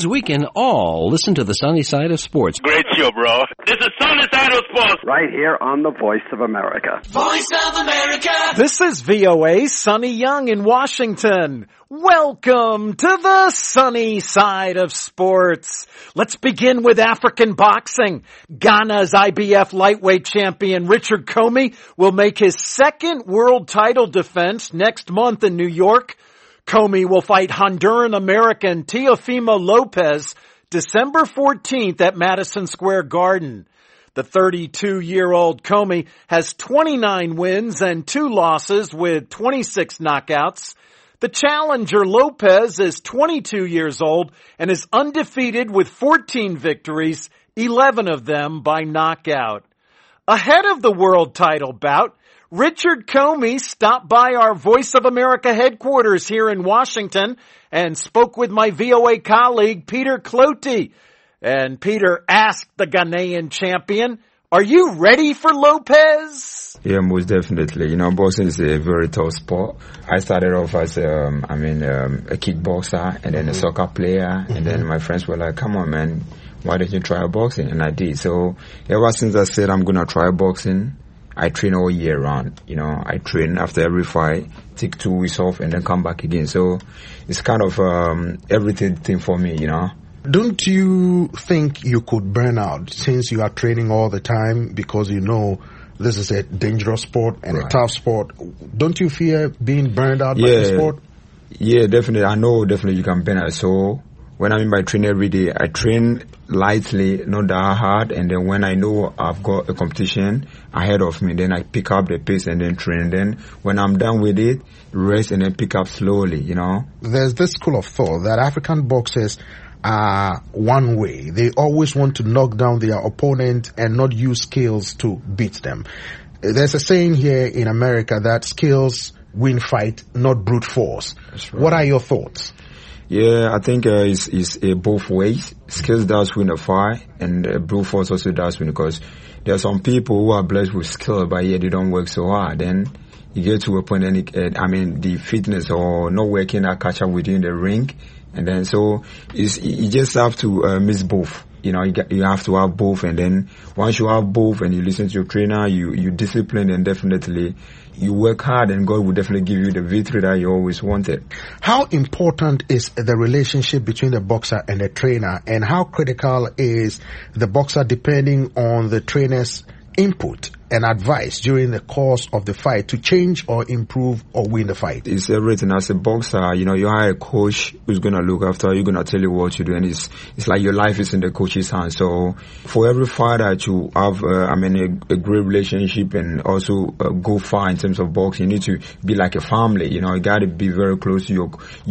means we can all listen to the sunny side of sports. Great show, bro. This is Sunny Side of Sports. Right here on the Voice of America. Voice of America. This is VOA Sonny Young in Washington. Welcome to the sunny side of sports. Let's begin with African boxing. Ghana's IBF lightweight champion Richard Comey will make his second world title defense next month in New York. Comey will fight Honduran-American Teofimo Lopez December 14th at Madison Square Garden. The 32-year-old Comey has 29 wins and 2 losses with 26 knockouts. The challenger Lopez is 22 years old and is undefeated with 14 victories, 11 of them by knockout. Ahead of the world title bout, Richard Comey stopped by our Voice of America headquarters here in Washington and spoke with my VOA colleague, Peter Cloutey. And Peter asked the Ghanaian champion, "Are you ready for Lopez?" Yeah, most definitely. You know, boxing is a very tough sport. I started off as a kickboxer and then a soccer player. And then my friends were like, "Come on, man, why don't you try boxing?" And I did. So ever since I said I'm going to try boxing, I train all year round. You know, I train after every fight, take 2 weeks off and then come back again. So it's kind of everything for me, you know. Don't you think you could burn out since you are training all the time, because you know this is a dangerous sport and a tough sport? Don't you fear being burned out by the sport? Yeah, definitely. I know definitely you can burn out. So when I'm in my training every day, I train lightly, not that hard. And then when I know I've got a competition ahead of me, then I pick up the pace and then train. Then when I'm done with it, rest and then pick up slowly, you know. There's this school of thought that African boxers are one way. They always want to knock down their opponent and not use skills to beat them. There's a saying here in America that skills win fight, not brute force. That's right. What are your thoughts? Yeah, I think it's both ways. Skills does win a fight, and brute force also does win, because there are some people who are blessed with skill, but yet they don't work so hard. Then you get to a point, and the fitness or not working that catch up within the ring. And then so you just have to mix both. You know, you have to have both, and then once you have both and you listen to your trainer, you discipline, and definitely you work hard, and God will definitely give you the victory that you always wanted. How important is the relationship between the boxer and the trainer, and how critical is the boxer depending on the trainer's input and advice during the course of the fight to change or improve or win the fight? It's everything. As a boxer, you know, you hire a coach who's going to look after you, going to tell you what to do, and it's like your life is in the coach's hands. So for every fighter to have a great relationship and also go far in terms of boxing, you need to be like a family. You know, you got to be very close to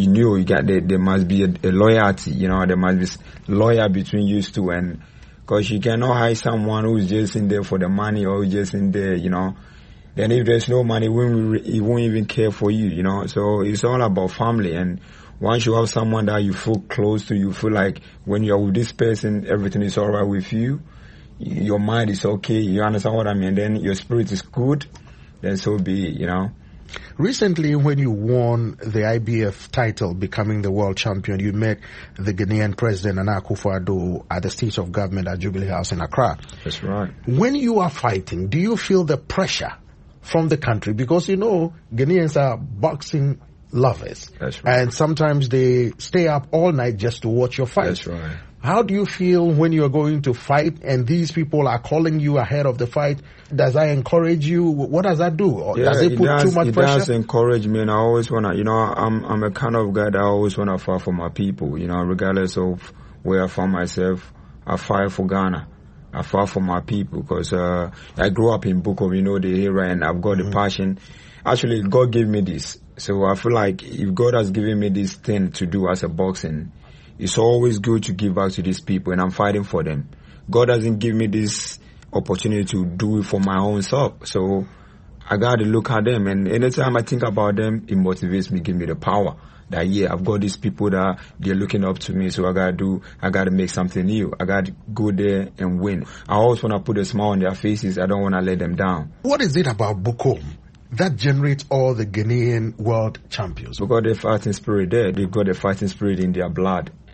there must be a loyalty. You know, there must be loyal between you two, and because you cannot hire someone who's just in there for the money, or just in there, you know. Then if there's no money, he won't even care for you, you know. So it's all about family. And once you have someone that you feel close to, you feel like when you're with this person, everything is all right with you. Your mind is okay. You understand what I mean? Then your spirit is good. Then so be it, you know. Recently, when you won the IBF title, becoming the world champion, you met the Ghanaian president, Nana Akufo-Addo, at the State of Government at Jubilee House in Accra. That's right. When you are fighting, do you feel the pressure from the country? Because, you know, Ghanaians are boxing lovers. That's right. And sometimes they stay up all night just to watch your fight. That's right. How do you feel when you're going to fight and these people are calling you ahead of the fight? Does that encourage you? What does that do? Or does it put too much pressure? It does encourage me, and I always want to, you know, I'm a kind of guy that I always want to fight for my people, you know, regardless of where I find myself. I fight for Ghana. I fight for my people, because I grew up in Bukom, you know, the area, and I've got the passion. Actually, God gave me this. So I feel like if God has given me this thing to do as a boxing, it's always good to give back to these people, and I'm fighting for them. God doesn't give me this opportunity to do it for my own self. So I got to look at them, and anytime I think about them, it motivates me, give me the power that, yeah, I've got these people that they're looking up to me, so I got to make something new. I got to go there and win. I always want to put a smile on their faces. I don't want to let them down. What is it about Bukom that generates all the Ghanaian world champions? Because the fighting spirit there, they've got the fighting spirit in their blood.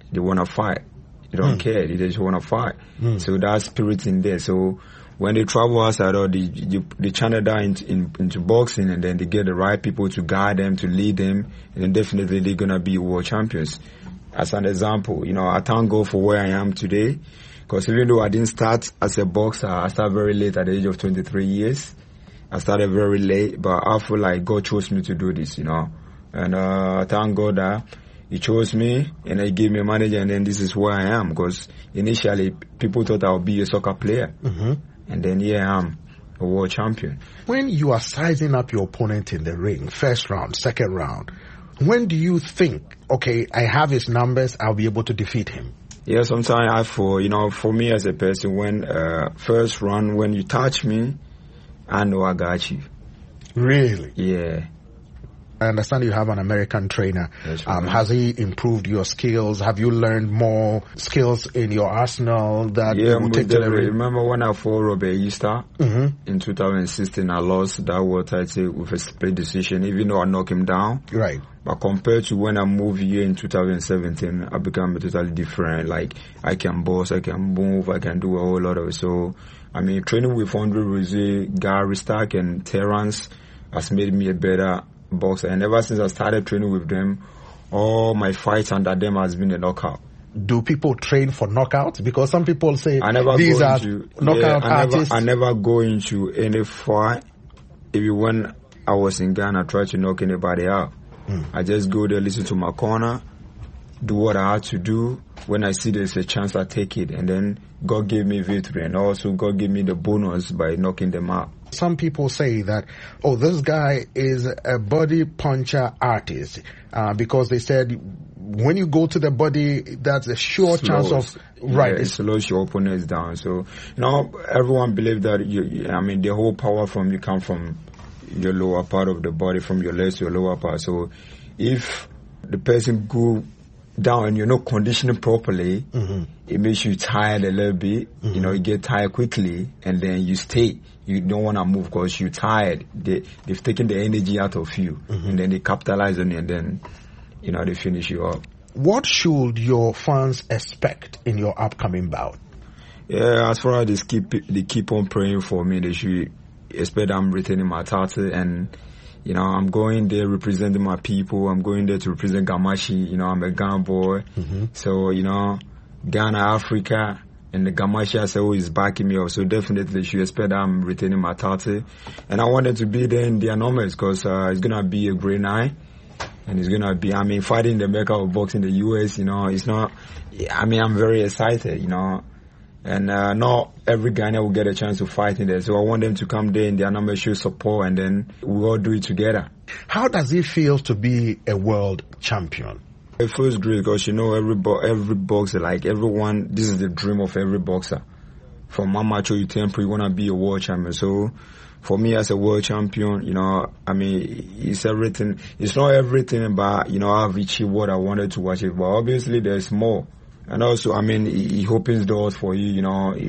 they want to fight. They don't care. They just want to fight. So that spirit in there. So when they travel outside, or they channel that into boxing, and then they get the right people to guide them, to lead them, and then definitely they're going to be world champions. As an example, I thank God for where I am today, because even though I didn't start as a boxer, I started very late at the age of 23 years. I started very late, but I feel like God chose me to do this, And thank God that He chose me, and He gave me a manager, and then this is where I am. Because initially, people thought I would be a soccer player. And then here I am, a world champion. When you are sizing up your opponent in the ring, first round, second round, when do you think, okay, I have his numbers, I'll be able to defeat him? Yeah, sometimes for me as a person, when first round, when you touch me, I know I got you. Really? Yeah. I understand you have an American trainer. That's right. Has he improved your skills? Have you learned more skills in your arsenal that you will take to the ring? Remember when I fought Robert Easter in 2016, I lost that world title with a split decision, even though I knocked him down. Right. But compared to when I moved here in 2017, I became totally different. Like, I can box, I can move, I can do a whole lot of it. So, training with Andre Rizzi, Gary Stark, and Terrence has made me a better boxer. And ever since I started training with them, all my fights under them has been a knockout. Do people train for knockouts? Because some people say these are knockout artists. I never go into any fight. Even when I was in Ghana, I tried to knock anybody out. I just go there, listen to my corner, do what I had to do. When I see there's a chance, I take it. And then God gave me victory. And also God gave me the bonus by knocking them out. Some people say that, this guy is a body puncher artist, because they said when you go to the body, that's a sure chance of it slows your opponents down. So everyone believes that the whole power from you come from your lower part of the body, from your legs to your lower part. So if the person go down and you're not conditioning properly, it makes you tired a little bit. You get tired quickly, and then you stay. You don't want to move because you're tired. They've taken the energy out of you, and then they capitalize on it, and then, they finish you up. What should your fans expect in your upcoming bout? Yeah, as far as they keep on praying for me, they should expect I'm retaining my title, and I'm going there representing my people. I'm going there to represent Gamashi. I'm a Ghana boy. So, Ghana, Africa, and the Gamashi SAO is backing me up. So definitely you expect I'm retaining my title. And I wanted to be there in their numbers because it's going to be a great night. And it's going to be, fighting the Mecca of boxing in the US, it's not, I'm very excited, And not every Ghanaian will get a chance to fight in there. So I want them to come there in their number, show support, and then we all do it together. How does it feel to be a world champion? It feels great because, every boxer, like everyone, this is the dream of every boxer. From Amateur to temporary, you want to be a world champion. So for me as a world champion, it's everything. It's not everything, but, I've achieved what I wanted to achieve. But obviously there's more. And also, it opens doors for you,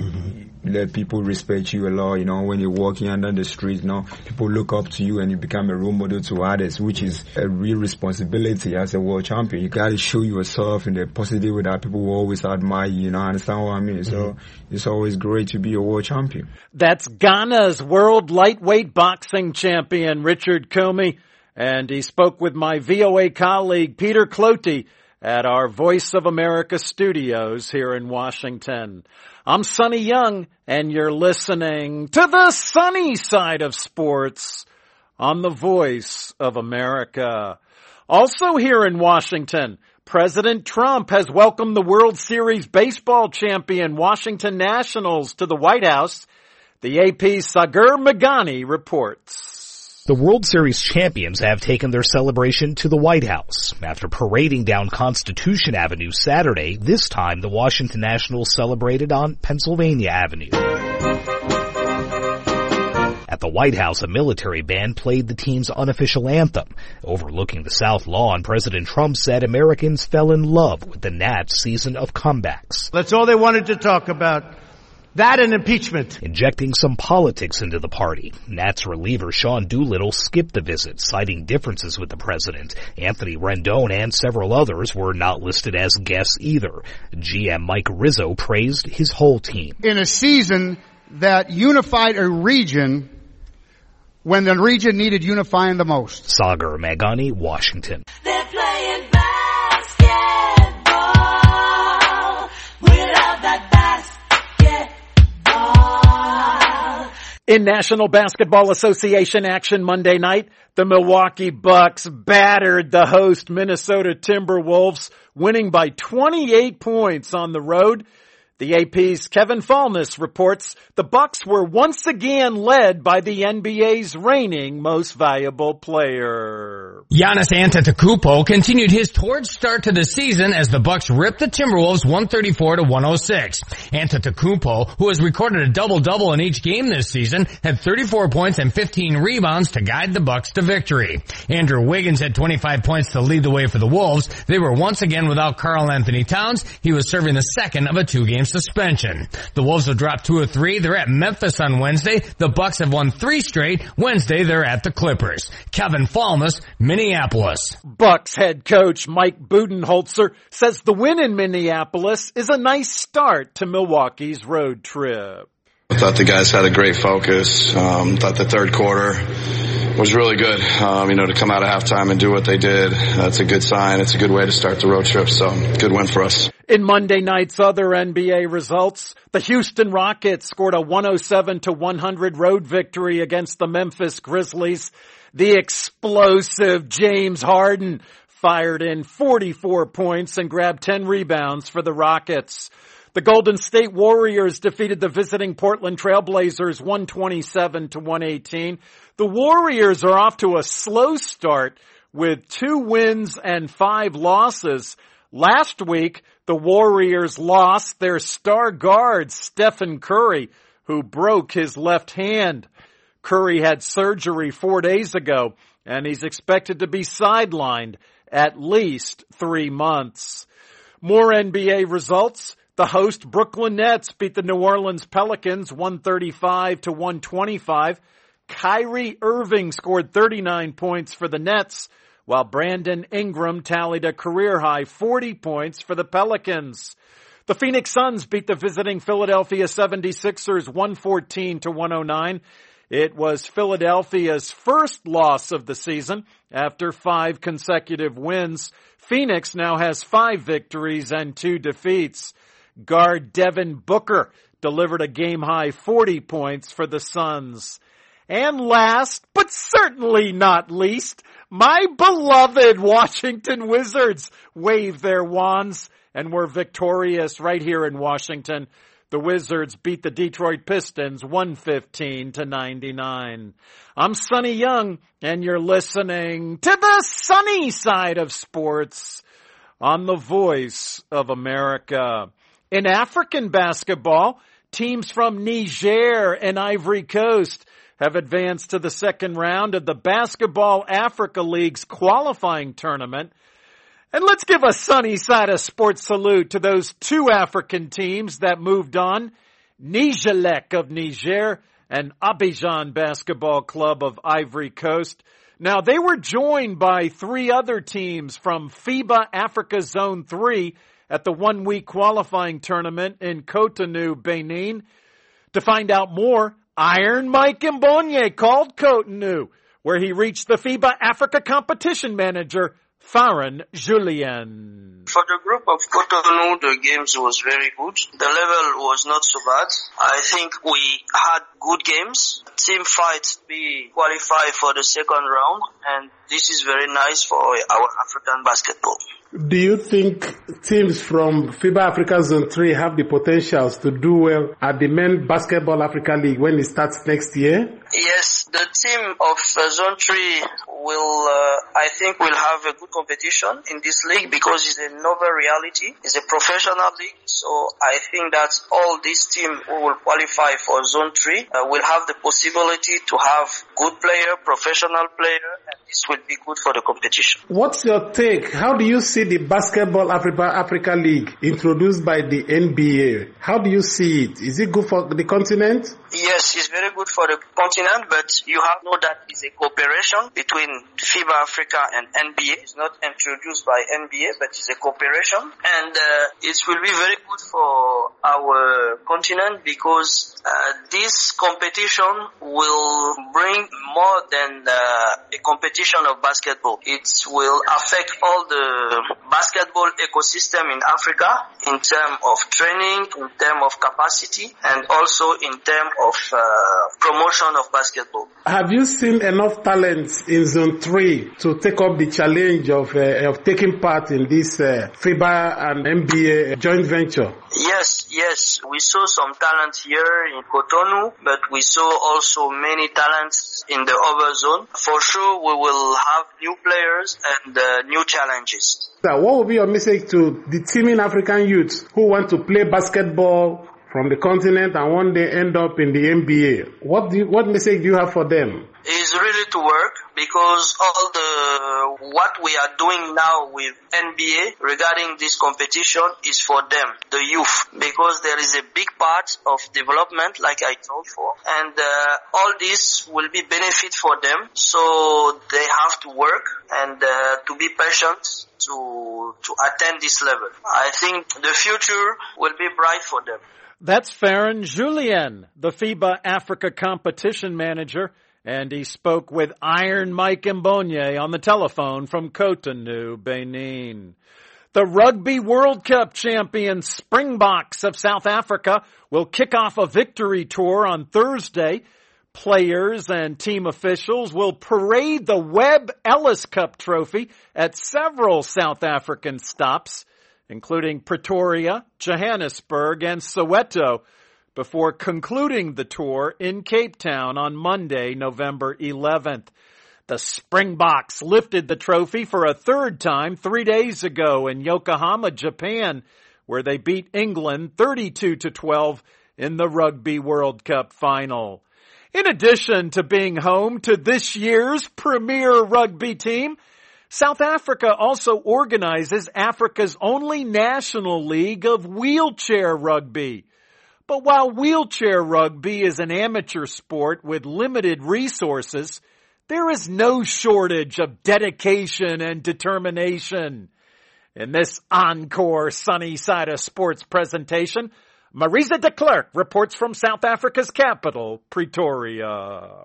let people respect you a lot, when you're walking under the street, people look up to you and you become a role model to others, which is a real responsibility as a world champion. You gotta show yourself in the positive way that people will always admire you, understand what I mean? So it's always great to be a world champion. That's Ghana's world lightweight boxing champion, Richard Comey, and he spoke with my VOA colleague, Peter Cloete, at our Voice of America studios here in Washington. I'm Sonny Young, and you're listening to the sunny side of sports on the Voice of America. Also here in Washington, President Trump has welcomed the World Series baseball champion Washington Nationals to the White House. The AP's Sagar Meghani reports. The World Series champions have taken their celebration to the White House. After parading down Constitution Avenue Saturday, this time the Washington Nationals celebrated on Pennsylvania Avenue. At the White House, a military band played the team's unofficial anthem. Overlooking the South Lawn, President Trump said Americans fell in love with the Nats' season of comebacks. That's all they wanted to talk about. That and impeachment. Injecting some politics into the party. Nats reliever Sean Doolittle skipped the visit, citing differences with the president. Anthony Rendon and several others were not listed as guests either. GM Mike Rizzo praised his whole team. In a season that unified a region when the region needed unifying the most. Sagar Magani, Washington. They're playing basketball without that basketball. In National Basketball Association action Monday night, the Milwaukee Bucks battered the host Minnesota Timberwolves, winning by 28 points on the road. The AP's Kevin Falness reports the Bucks were once again led by the NBA's reigning most valuable player. Giannis Antetokounmpo continued his torch start to the season as the Bucks ripped the Timberwolves 134-106. Antetokounmpo, who has recorded a double-double in each game this season, had 34 points and 15 rebounds to guide the Bucks to victory. Andrew Wiggins had 25 points to lead the way for the Wolves. They were once again without Karl Anthony Towns. He was serving the second of a 2-game suspension. The Wolves have dropped 2 of 3. They're at Memphis on Wednesday. The Bucks have won 3 straight. Wednesday, they're at the Clippers. Kevin Falness, Minneapolis. Bucks head coach Mike Budenholzer says the win in Minneapolis is a nice start to Milwaukee's road trip. I thought the guys had a great focus. Thought the third quarter was really good. To come out of halftime and do what they did, that's a good sign. It's a good way to start the road trip. So good win for us. In Monday night's other NBA results, the Houston Rockets scored a 107-100 road victory against the Memphis Grizzlies. The explosive James Harden fired in 44 points and grabbed 10 rebounds for the Rockets. The Golden State Warriors defeated the visiting Portland Trailblazers 127-118. The Warriors are off to a slow start with 2 wins and 5 losses. Last week, the Warriors lost their star guard, Stephen Curry, who broke his left hand. Curry had surgery 4 days ago, and he's expected to be sidelined at least 3 months. More NBA results. The host Brooklyn Nets beat the New Orleans Pelicans 135-125. Kyrie Irving scored 39 points for the Nets, while Brandon Ingram tallied a career-high 40 points for the Pelicans. The Phoenix Suns beat the visiting Philadelphia 76ers 114-109. It was Philadelphia's first loss of the season after 5 consecutive wins. Phoenix now has 5 victories and 2 defeats. Guard Devin Booker delivered a game-high 40 points for the Suns. And last, but certainly not least, my beloved Washington Wizards waved their wands and were victorious right here in Washington. The Wizards beat the Detroit Pistons 115-99. I'm Sonny Young, and you're listening to the sunny side of sports on the Voice of America. In African basketball, teams from Niger and Ivory Coast have advanced to the second round of the Basketball Africa League's qualifying tournament. And let's give a sunny side of sports salute to those 2 African teams that moved on, Nigelec of Niger and Abidjan Basketball Club of Ivory Coast. Now, they were joined by 3 other teams from FIBA Africa Zone 3 at the 1-week qualifying tournament in Cotonou, Benin. To find out more, Iron Mike Mbonye called Cotonou, where he reached the FIBA Africa competition manager, Farron Julien. For the group of Cotonou, the games was very good. The level was not so bad. I think we had good games. Team fight, we qualified for the second round, and this is very nice for our African basketball. Do you think teams from FIBA Africa Zone 3 have the potentials to do well at the Men Basketball Africa League when it starts next year? Yes, The team of Zone 3 I think will have a good competition in this league because it's a novel reality. It's a professional league. So I think that all these teams who will qualify for Zone 3 will have the possibility to have good player, professional player, and this will be good for the competition. What's your take? How do you see the Basketball Africa League introduced by the NBA? How do you see it? Is it good for the continent? Yes, it's very good for the continent, but you have to know that it's a cooperation between FIBA Africa and NBA. It's not introduced by NBA, but it's a cooperation. And it will be very good for our continent because this competition will bring more than a competition of basketball. It will affect all the basketball ecosystem in Africa in terms of training, in terms of capacity, and also in terms of promotion of basketball. Have you seen enough talent in Zone 3 to take up the challenge of taking part in this FIBA and NBA joint venture? Yes. We saw some talent here in Cotonou, but we saw also many talents in the other zone. For sure, we will have new players and new challenges. What would be your message to the teaming African youths who want to play basketball from the continent and one day end up in the NBA? What message do you have for them? It's really to work because what we are doing now with NBA regarding this competition is for them, the youth, because there is a big part of development, like I told before, and all this will be benefit for them. So they have to work and to be patient to attain this level. I think the future will be bright for them. That's Farron Julien, the FIBA Africa competition manager, and he spoke with Iron Mike Mbonye on the telephone from Cotonou, Benin. The Rugby World Cup champion Springboks of South Africa will kick off a victory tour on Thursday. Players and team officials will parade the Webb Ellis Cup trophy at several South African stops, including Pretoria, Johannesburg, and Soweto, before concluding the tour in Cape Town on Monday, November 11th. The Springboks lifted the trophy for a third time 3 days ago in Yokohama, Japan, where they beat England 32-12 in the Rugby World Cup final. In addition to being home to this year's premier rugby team, South Africa also organizes Africa's only national league of wheelchair rugby. But while wheelchair rugby is an amateur sport with limited resources, there is no shortage of dedication and determination. In this encore Sunny Side of Sports presentation, Marisa de Klerk reports from South Africa's capital, Pretoria.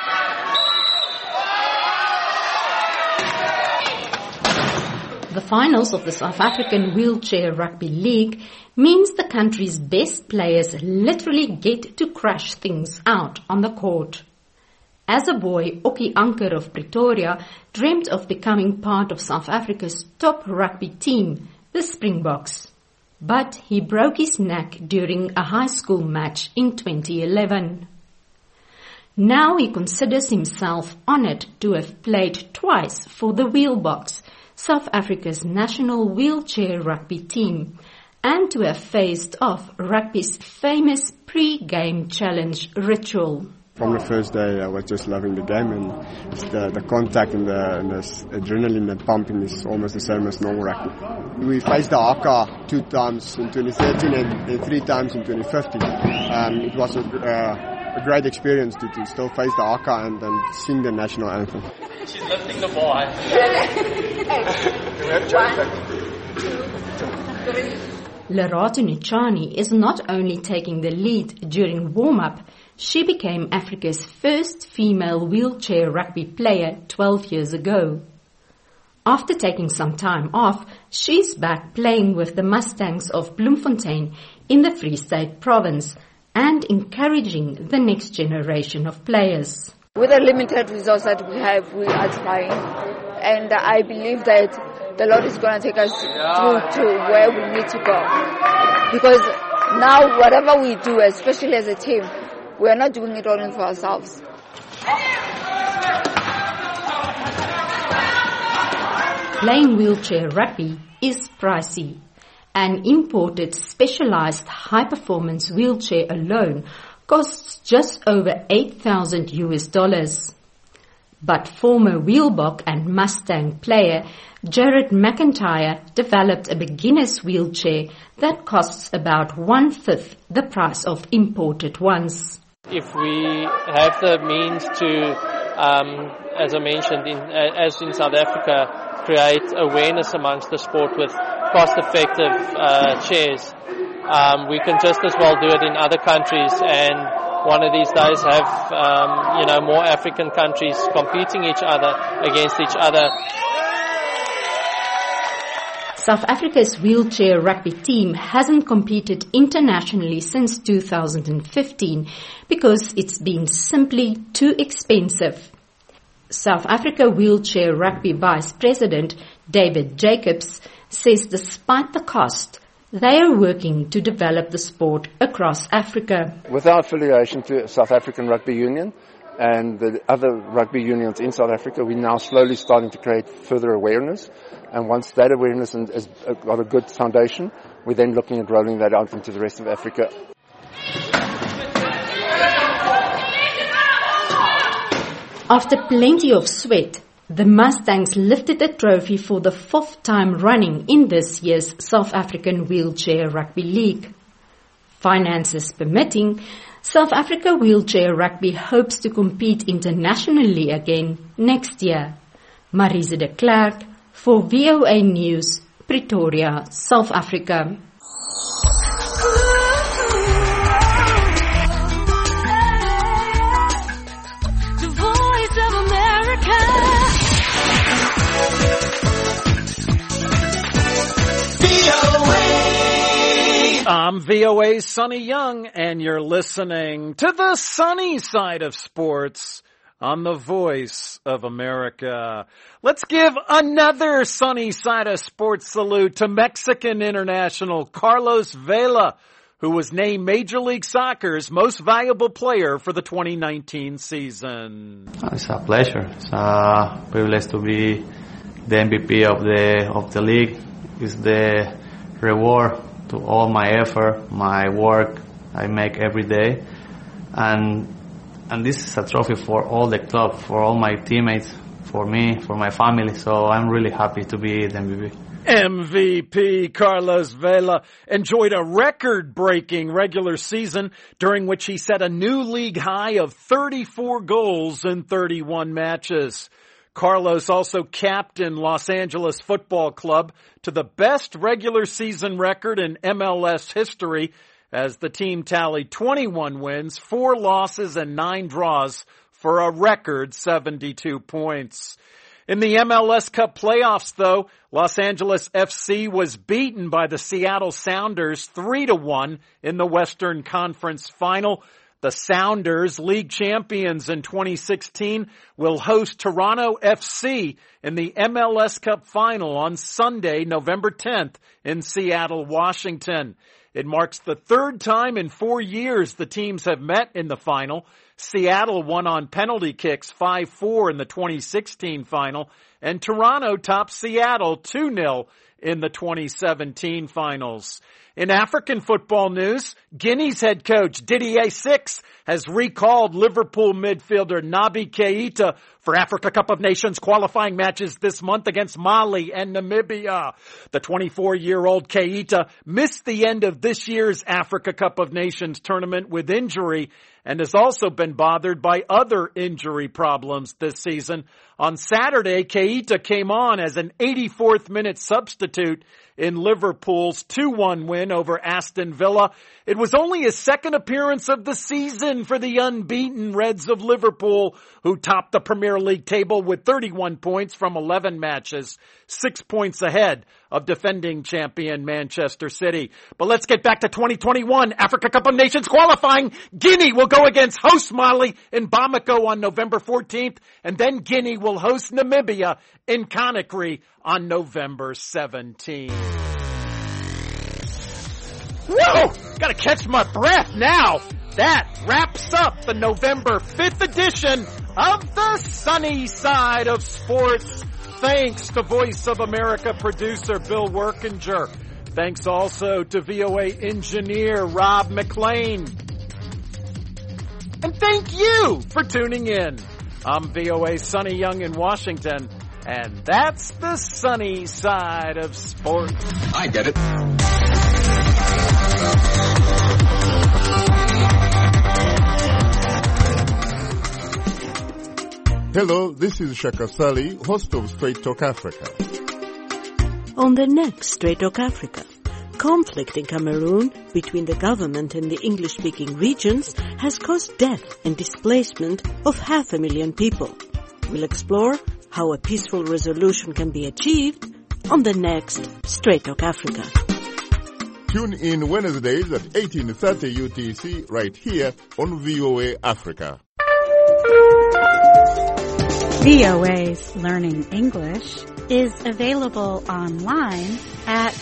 The finals of the South African Wheelchair Rugby League means the country's best players literally get to crash things out on the court. As a boy, Okkie Anker of Pretoria dreamt of becoming part of South Africa's top rugby team, the Springboks. But he broke his neck during a high school match in 2011. Now he considers himself honored to have played twice for the Wheelboks, South Africa's national wheelchair rugby team, and to have faced off rugby's famous pre-game challenge ritual. From the first day, I was just loving the game, and the contact and the adrenaline and pumping is almost the same as normal rugby. We faced the Haka 2 times in 2013 and 3 times in 2015. It was a great experience to still face the Haka and sing the national anthem. She's lifting the ball. Lerato Nichani is not only taking the lead during warm-up, she became Africa's first female wheelchair rugby player 12 years ago. After taking some time off, she's back playing with the Mustangs of Bloemfontein in the Free State province and encouraging the next generation of players. With the limited resources that we have, we are trying, and I believe that the Lord is going to take us through to where we need to go. Because now whatever we do, especially as a team, we are not doing it only for ourselves. Playing wheelchair rugby is pricey. An imported specialized high-performance wheelchair alone costs just over $8,000. But former Wheelbok and Mustang player Jared McIntyre developed a beginner's wheelchair that costs about 1/5 the price of imported ones. If we have the means to, as I mentioned, as in South Africa, create awareness amongst the sport with cost-effective chairs, we can just as well do it in other countries, and one of these days have more African countries competing against each other. South Africa's wheelchair rugby team hasn't competed internationally since 2015 because it's been simply too expensive. South Africa Wheelchair Rugby Vice President David Jacobs says despite the cost, they are working to develop the sport across Africa. With our affiliation to South African Rugby Union and the other rugby unions in South Africa, we're now slowly starting to create further awareness. And once that awareness has got a good foundation, we're then looking at rolling that out into the rest of Africa. After plenty of sweat, the Mustangs lifted the trophy for the 4th time running in this year's South African Wheelchair Rugby League. Finances permitting, South Africa Wheelchair Rugby hopes to compete internationally again next year. Marise de Klerk for VOA News, Pretoria, South Africa. The Voice of America. I'm VOA's Sonny Young, and you're listening to the sunny side of sports on the Voice of America. Let's give another sunny side of sports salute to Mexican international Carlos Vela, who was named Major League Soccer's most valuable player for the 2019 season. It's a pleasure. It's a privilege to be the MVP of the league. It's the reward to all my effort, my work I make every day. And this is a trophy for all the club, for all my teammates, for me, for my family. So I'm really happy to be the MVP. MVP Carlos Vela enjoyed a record-breaking regular season during which he set a new league high of 34 goals in 31 matches. Carlos also captained Los Angeles Football Club to the best regular season record in MLS history as the team tallied 21 wins, 4 losses, and 9 draws for a record 72 points. In the MLS Cup playoffs, though, Los Angeles FC was beaten by the Seattle Sounders 3-1 in the Western Conference Final. The Sounders, league champions in 2016, will host Toronto FC in the MLS Cup Final on Sunday, November 10th in Seattle, Washington. It marks the 3rd time in 4 years the teams have met in the final. Seattle won on penalty kicks 5-4 in the 2016 final, and Toronto topped Seattle 2-0 in the 2017 finals. In African football news, Guinea's head coach Didier Six has recalled Liverpool midfielder Naby Keita for Africa Cup of Nations qualifying matches this month against Mali and Namibia. The 24-year-old Keita missed the end of this year's Africa Cup of Nations tournament with injury and has also been bothered by other injury problems this season. On Saturday, Keita came on as an 84th minute substitute in Liverpool's 2-1 win over Aston Villa. It was only his 2nd appearance of the season for the unbeaten Reds of Liverpool, who topped the Premier League table with 31 points from 11 matches, 6 points ahead of defending champion Manchester City. But let's get back to 2021 Africa Cup of Nations qualifying. Guinea will go against host Mali in Bamako on November 14th, and then Guinea will host Namibia in Conakry on November 17th. Whoa! Gotta catch my breath now. That wraps up the November 5th edition of the sunny side of sports. Thanks to Voice of America producer Bill Workinger. Thanks also to VOA engineer Rob McLean. And thank you for tuning in. I'm VOA Sonny Young in Washington, and that's the sunny side of sports. I get it. Hello, this is Shaka Sali, host of Straight Talk Africa. On the next Straight Talk Africa, conflict in Cameroon between the government and the English-speaking regions has caused death and displacement of 500,000 people. We'll explore how a peaceful resolution can be achieved on the next Straight Talk Africa. Tune in Wednesdays at 18:30 UTC right here on VOA Africa. VOA's Learning English is available online at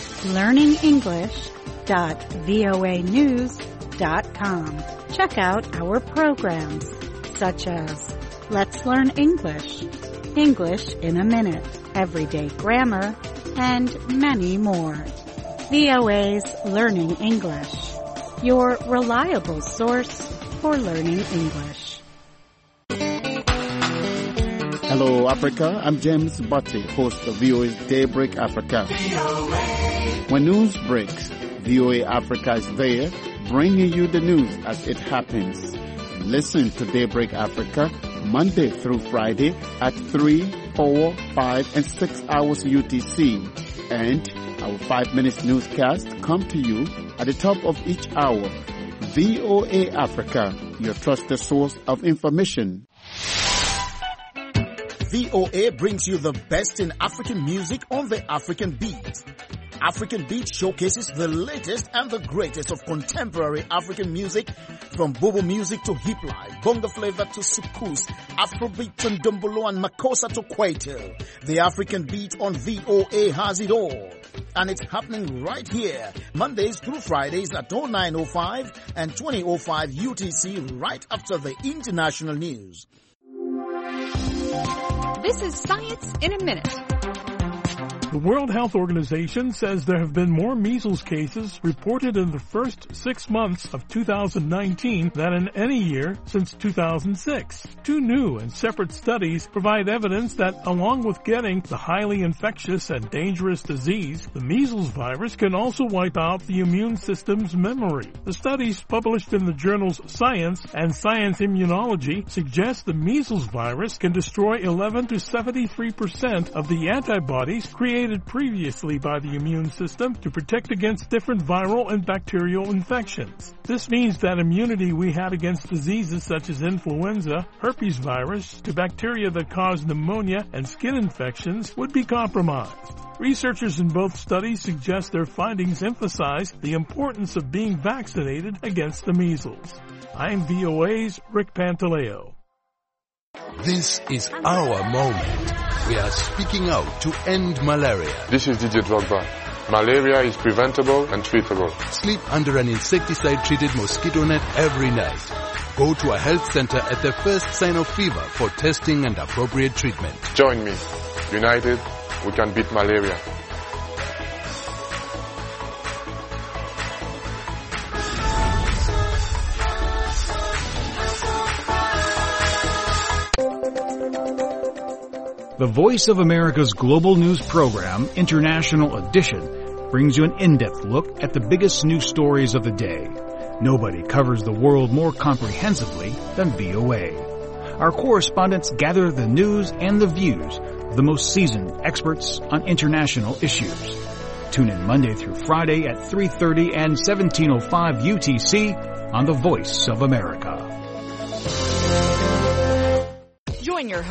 learningenglish.voanews.com. Check out our programs such as Let's Learn English, English in a Minute, Everyday Grammar, and many more. VOA's Learning English, your reliable source for learning English. Hello, Africa. I'm James Butley, host of VOA's Daybreak Africa. When news breaks, VOA Africa is there, bringing you the news as it happens. Listen to Daybreak Africa Monday through Friday at 3, 4, 5, and 6 hours UTC. And our 5 minutes newscast come to you at the top of each hour. VOA Africa, your trusted source of information. VOA brings you the best in African music on the African Beat. African Beat showcases the latest and the greatest of contemporary African music, from Bobo music to hip life, bongo flavor to soukous, Afrobeat to Ndombolo and Makossa to Kwaito. The African Beat on VOA has it all. And it's happening right here, Mondays through Fridays at 09:05 and 20:05 UTC, right after the international news. This is Science in a Minute. The World Health Organization says there have been more measles cases reported in the first 6 months of 2019 than in any year since 2006. 2 new and separate studies provide evidence that along with getting the highly infectious and dangerous disease, the measles virus can also wipe out the immune system's memory. The studies published in the journals Science and Science Immunology suggest the measles virus can destroy 11 to 73% of the antibodies created previously by the immune system to protect against different viral and bacterial infections. This means that immunity we had against diseases such as influenza, herpes virus, to bacteria that cause pneumonia and skin infections would be compromised. Researchers in both studies suggest their findings emphasize the importance of being vaccinated against the measles. I'm VOA's Rick Pantaleo. This is our moment. We are speaking out to end malaria. This is DJ Drogba. Malaria is preventable and treatable. Sleep under an insecticide-treated mosquito net every night. Go to a health center at the first sign of fever for testing and appropriate treatment. Join me. United, we can beat malaria. The Voice of America's global news program, International Edition, brings you an in-depth look at the biggest news stories of the day. Nobody covers the world more comprehensively than VOA. Our correspondents gather the news and the views of the most seasoned experts on international issues. Tune in Monday through Friday at 3:30 and 17:05 UTC on The Voice of America. Join your